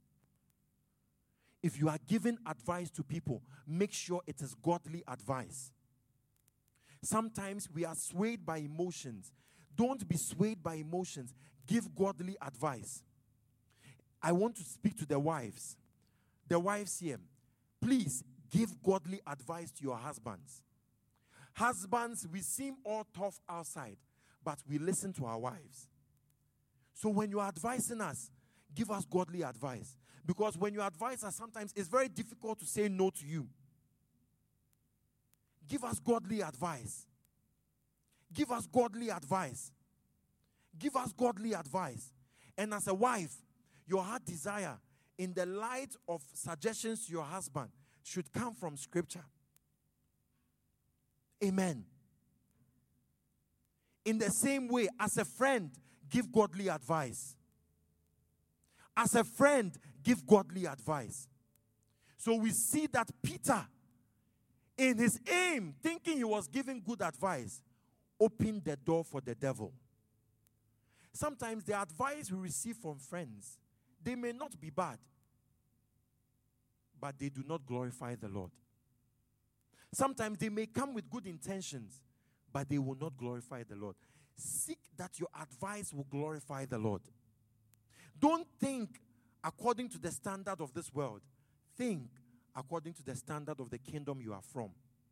If you are giving advice to people, make sure it is godly advice. Sometimes we are swayed by emotions. Don't be swayed by emotions. Give godly advice. I want to speak to the wives. The wives here, please give godly advice to your husbands. Husbands, we seem all tough outside, but we listen to our wives. So when you are advising us, give us godly advice. Because when you advise us, sometimes it's very difficult to say no to you. Give us godly advice. Give us godly advice. Give us godly advice. And as a wife, your heart desire in the light of suggestions to your husband should come from Scripture. Amen. In the same way, as a friend, give godly advice. As a friend, give godly advice. So we see that Peter, in his aim, thinking he was giving good advice, opened the door for the devil. Sometimes the advice we receive from friends, they may not be bad, but they do not glorify the Lord. Sometimes they may come with good intentions, but they will not glorify the Lord. Seek that your advice will glorify the Lord. Don't think according to the standard of this world. Think according to the standard of the kingdom you are from.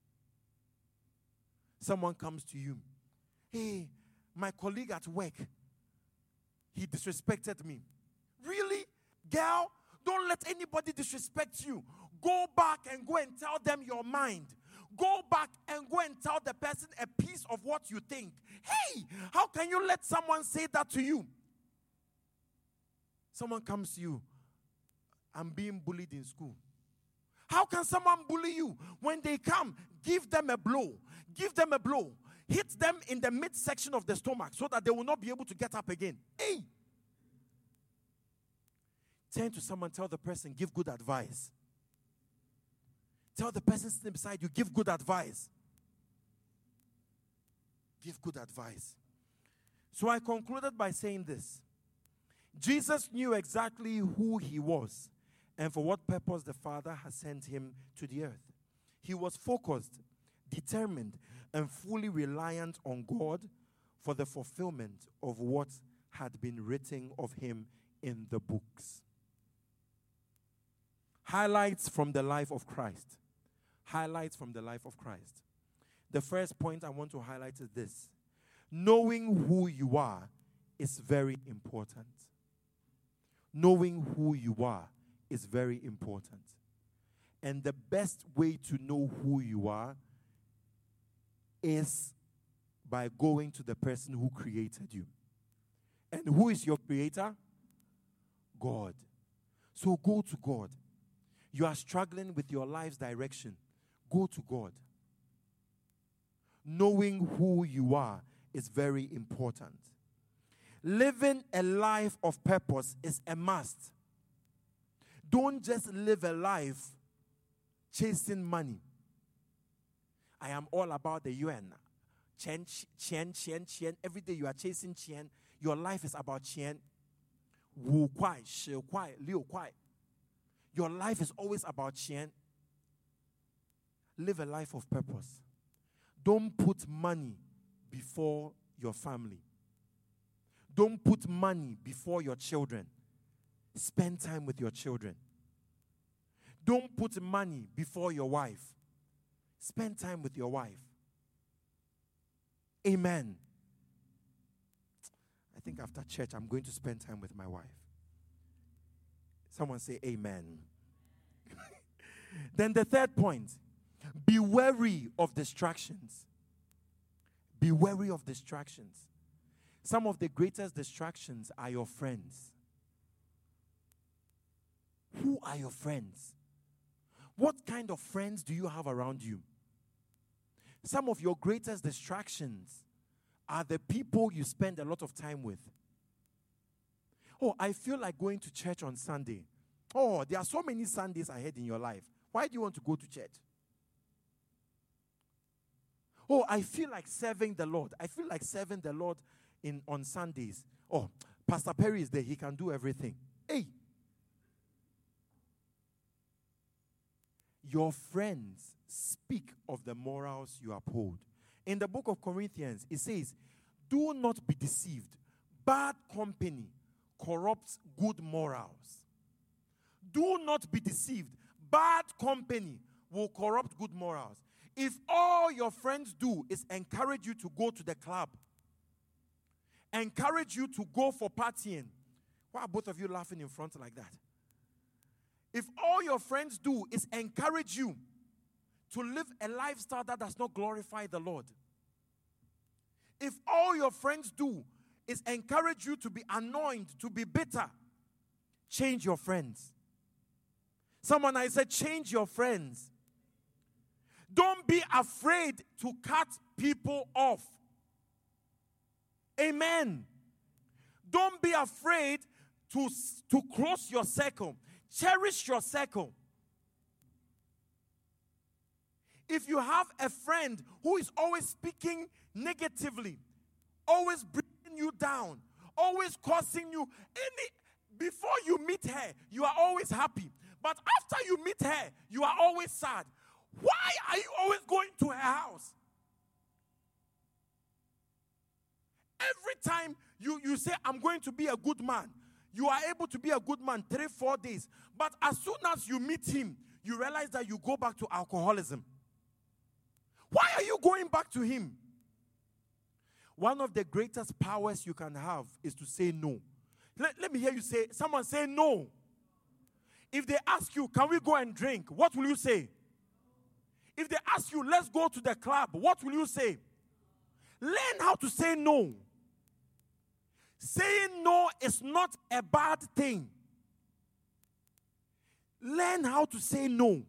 Someone comes to you. Hey, my colleague at work, he disrespected me. Really? Girl, don't let anybody disrespect you. Go back and go and tell them your mind. go back and go and tell the person a piece of what you think. Hey, how can you let someone say that to you? Someone comes to you, I'm being bullied in school. How can someone bully you? When they come, give them a blow. Give them a blow. Hit them in the midsection of the stomach so that they will not be able to get up again. Hey! Turn to someone, tell the person, give good advice. Tell the person sitting beside you, give good advice. Give good advice. So I concluded by saying this. Jesus knew exactly who he was and for what purpose the Father has sent him to the earth. He was focused, determined, and fully reliant on God for the fulfillment of what had been written of him in the books. Highlights from the life of Christ. Highlights from the life of Christ. The first point I want to highlight is this. Knowing who you are is very important. Knowing who you are is very important. And the best way to know who you are is by going to the person who created you. And who is your creator? God. So go to God. You are struggling with your life's direction. Go to God. Knowing who you are is very important. Living a life of purpose is a must. Don't just live a life chasing money. I am all about the UN. Chen. Every day you are chasing chen. Your life is about chen. Wu kwai, shi kwai, liu kwai. Your life is always about chen. Live a life of purpose. Don't put money before your family. Don't put money before your children. Spend time with your children. Don't put money before your wife. Spend time with your wife. Amen. I think after church, I'm going to spend time with my wife. Someone say amen. Then the third point, be wary of distractions. Be wary of distractions. Some of the greatest distractions are your friends. Who are your friends? What kind of friends do you have around you? Some of your greatest distractions are the people you spend a lot of time with. Oh, I feel like going to church on Sunday. Oh, there are so many Sundays ahead in your life. Why do you want to go to church? Oh, I feel like serving the Lord. I feel like serving the Lord on Sundays. Oh, Pastor Perry is there. He can do everything. Hey. Your friends speak of the morals you uphold. In the book of Corinthians, it says, do not be deceived. Bad company corrupts good morals. Do not be deceived. Bad company will corrupt good morals. If all your friends do is encourage you to go to the club, encourage you to go for partying, why are both of you laughing in front like that? If all your friends do is encourage you to live a lifestyle that does not glorify the Lord, if all your friends do is encourage you to be annoyed, to be bitter, change your friends. Someone, I said, change your friends. Don't be afraid to cut people off. Amen. Don't be afraid to close your circle. Cherish your circle. If you have a friend who is always speaking negatively, always bringing you down, always causing you before you meet her, you are always happy. But after you meet her, you are always sad. Why are you always going to her house? Every time you say, I'm going to be a good man, you are able to be a good man 3-4 days. But as soon as you meet him, you realize that you go back to alcoholism. Why are you going back to him? One of the greatest powers you can have is to say no. Let me hear you say, someone say no. If they ask you, can we go and drink? What will you say? If they ask you, let's go to the club, what will you say? Learn how to say no. Saying no is not a bad thing. Learn how to say no.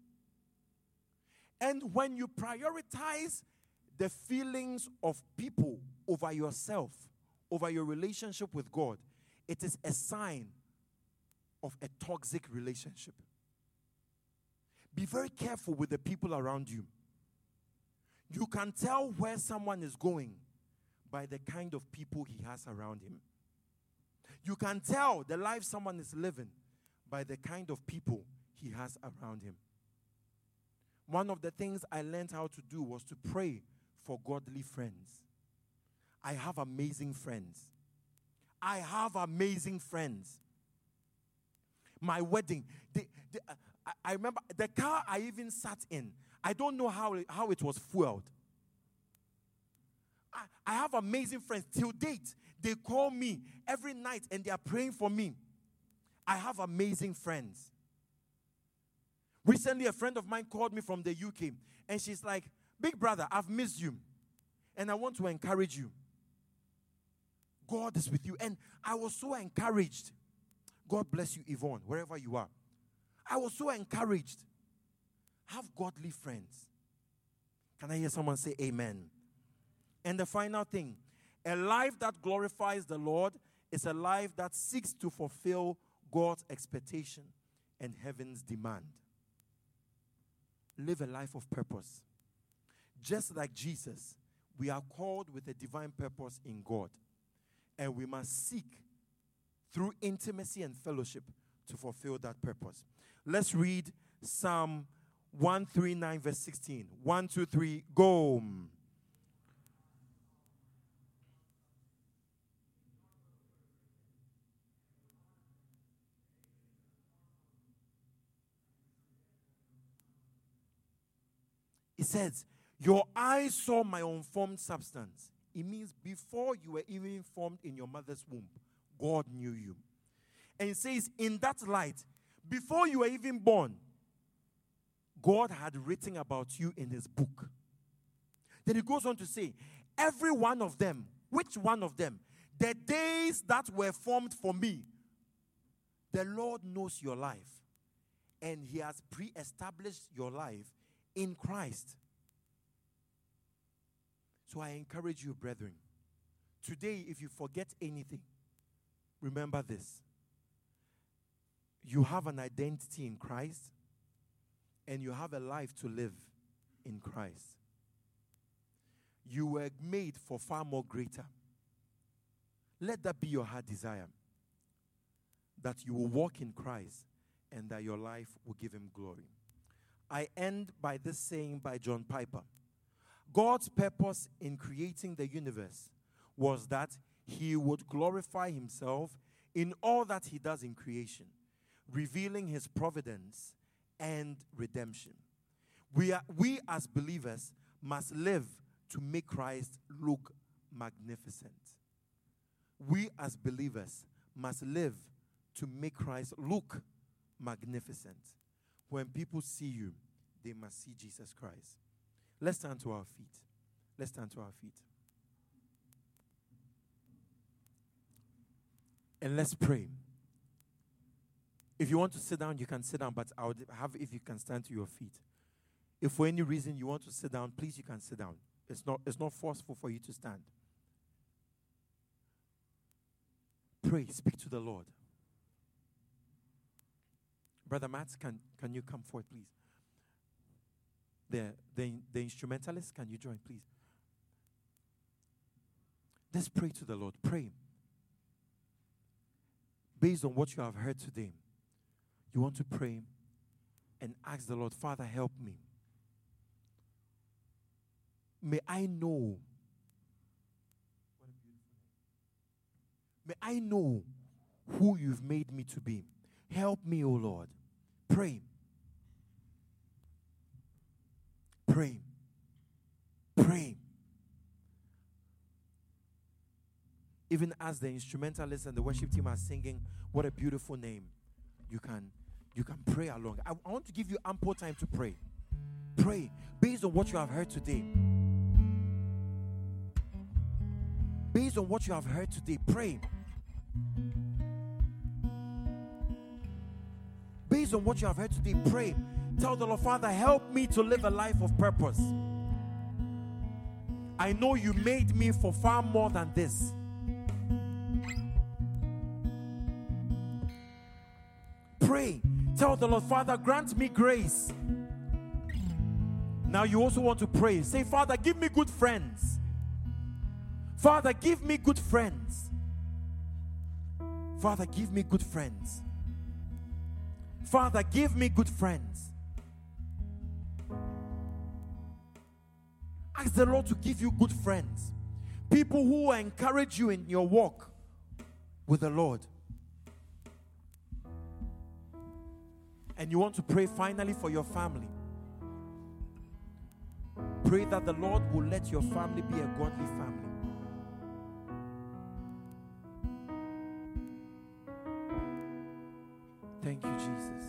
And when you prioritize the feelings of people over yourself, over your relationship with God, it is a sign of a toxic relationship. Be very careful with the people around you. You can tell where someone is going by the kind of people he has around him. You can tell the life someone is living by the kind of people he has around him. One of the things I learned how to do was to pray for godly friends. I have amazing friends. I have amazing friends. My wedding, I remember the car I even sat in, I don't know how it was fueled. I have amazing friends. Till date, they call me every night and they are praying for me. I have amazing friends. Recently, a friend of mine called me from the UK and she's like, "Big brother, I've missed you and I want to encourage you. God is with you." And I was so encouraged. God bless you, Yvonne, wherever you are. I was so encouraged. Have godly friends. Can I hear someone say amen? And the final thing, a life that glorifies the Lord is a life that seeks to fulfill God's expectation and heaven's demand. Live a life of purpose. Just like Jesus, we are called with a divine purpose in God. And we must seek through intimacy and fellowship to fulfill that purpose. Let's read Psalm 139 verse 16. 1, 2, 3, go. It says, your eyes saw my unformed substance. It means before you were even formed in your mother's womb, God knew you. And it says, in that light, before you were even born, God had written about you in his book. Then he goes on to say, every one of them, which one of them? The days that were formed for me, the Lord knows your life. And he has pre-established your life in Christ. So I encourage you, brethren, today, if you forget anything, remember this. You have an identity in Christ, and you have a life to live in Christ. You were made for far more greater. Let that be your heart desire, that you will walk in Christ and that your life will give him glory. I end by this saying by John Piper. God's purpose in creating the universe was that he would glorify himself in all that he does in creation, revealing his providence and redemption. We as believers must live to make Christ look magnificent. We as believers must live to make Christ look magnificent. When people see you, they must see Jesus Christ. Let's stand to our feet. Let's stand to our feet. And let's pray. If you want to sit down, you can sit down, but I would have if you can stand to your feet. If for any reason you want to sit down, please you can sit down. It's not forceful for you to stand. Pray, speak to the Lord. Brother Matt, can you come forward, please? The instrumentalist, can you join, please? Let's pray to the Lord. Pray. Based on what you have heard today, you want to pray and ask the Lord, Father, help me. May I know. May I know who you've made me to be. Help me, O Lord. Pray. Pray. Pray. Even as the instrumentalists and the worship team are singing, what a beautiful name. You can pray along. I want to give you ample time to pray. Pray based on what you have heard today. Based on what you have heard today, pray. Based on what you have heard today, pray. Tell the Lord, Father, help me to live a life of purpose. I know you made me for far more than this. Pray. Tell the Lord, Father, grant me grace. Now you also want to pray. Say, Father, give me good friends. Father, give me good friends. Father, give me good friends. Father, give me good friends. Ask the Lord to give you good friends. People who will encourage you in your walk with the Lord. And you want to pray finally for your family. Pray that the Lord will let your family be a godly family. Thank you, Jesus.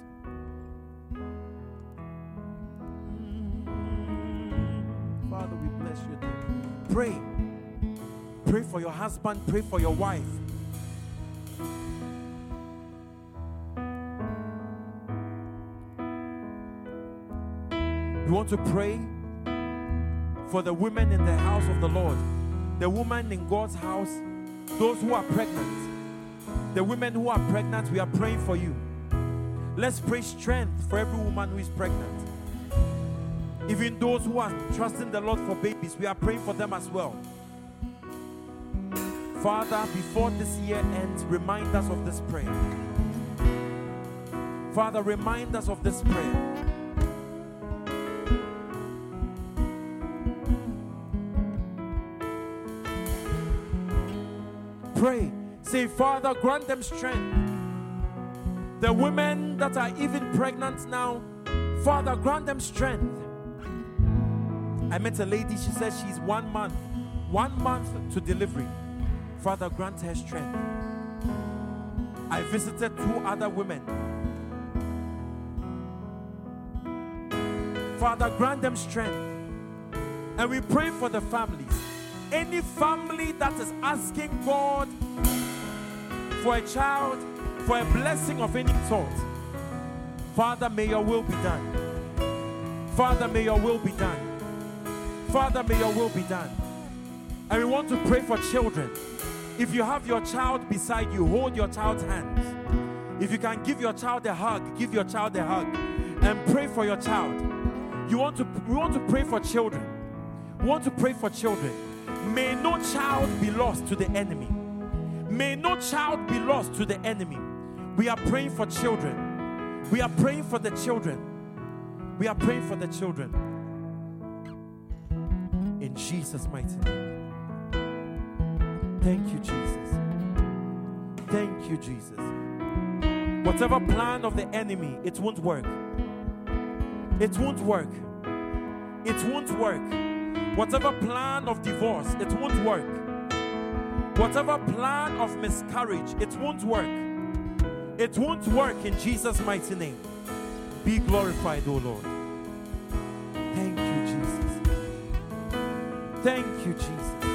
Father, we bless your name. Pray. Pray for your husband. Pray for your wife. We want to pray for the women in the house of the Lord. The woman in God's house. Those who are pregnant. The women who are pregnant, we are praying for you. Let's pray strength for every woman who is pregnant. Even those who are trusting the Lord for babies, we are praying for them as well. Father, before this year ends, remind us of this prayer. Father, remind us of this prayer. Pray. Say, Father, grant them strength. The women that are even pregnant now, Father, grant them strength. I met a lady, she said she's 1 month to delivery. Father, grant her strength. I visited 2 other women. Father, grant them strength. And we pray for the families. Any family that is asking God for a child, for a blessing of any sort, Father, may your will be done. Father, may your will be done. Father, may your will be done. And we want to pray for children. If you have your child beside you, hold your child's hands. If you can give your child a hug, give your child a hug. And pray for your child. We want to pray for children. We want to pray for children. May no child be lost to the enemy. May no child be lost to the enemy. We are praying for children. We are praying for the children. We are praying for the children. In Jesus' mighty name. Thank you, Jesus. Thank you, Jesus. Whatever plan of the enemy, it won't work. It won't work. It won't work. Whatever plan of divorce, it won't work. Whatever plan of miscarriage, it won't work. It won't work in Jesus' mighty name. Be glorified, O Lord. Thank you, Jesus. Thank you, Jesus.